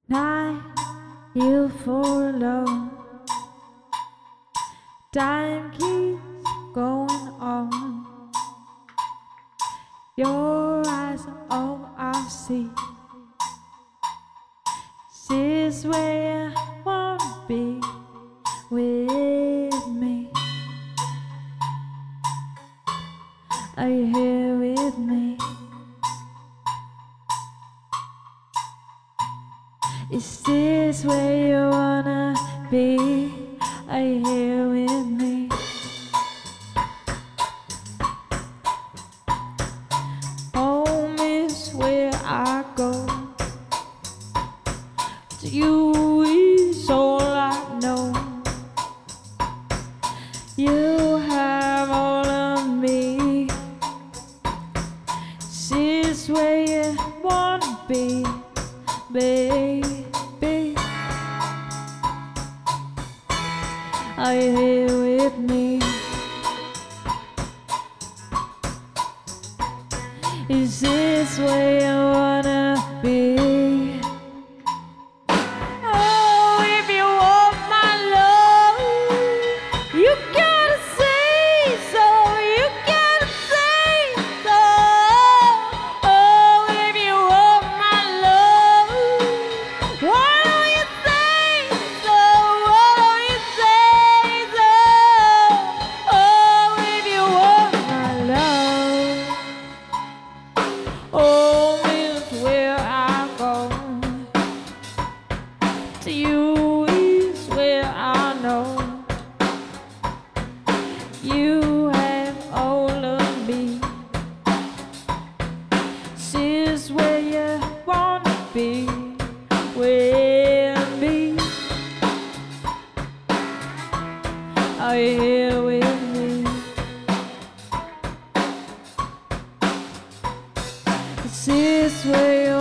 Night, you for alone. Time keeps going on. Your eyes are all I see. This is where you wanna be with me. Are you here with me? Is this where you wanna be? Are you here with me? Home is where I go. To you is all I know. You have all of me. Is this where you wanna be, baby? Are you here with me? Is this where you wanna be? Oh, if you want my love, you gotta say so. You gotta say so. Oh, if you want my love, why don't you say so? Why don't you say so? Oh, if you want my love, home is where I go. To you is where I know. You have all of me. This is where you wanna be with me. Are you here with me? This is where you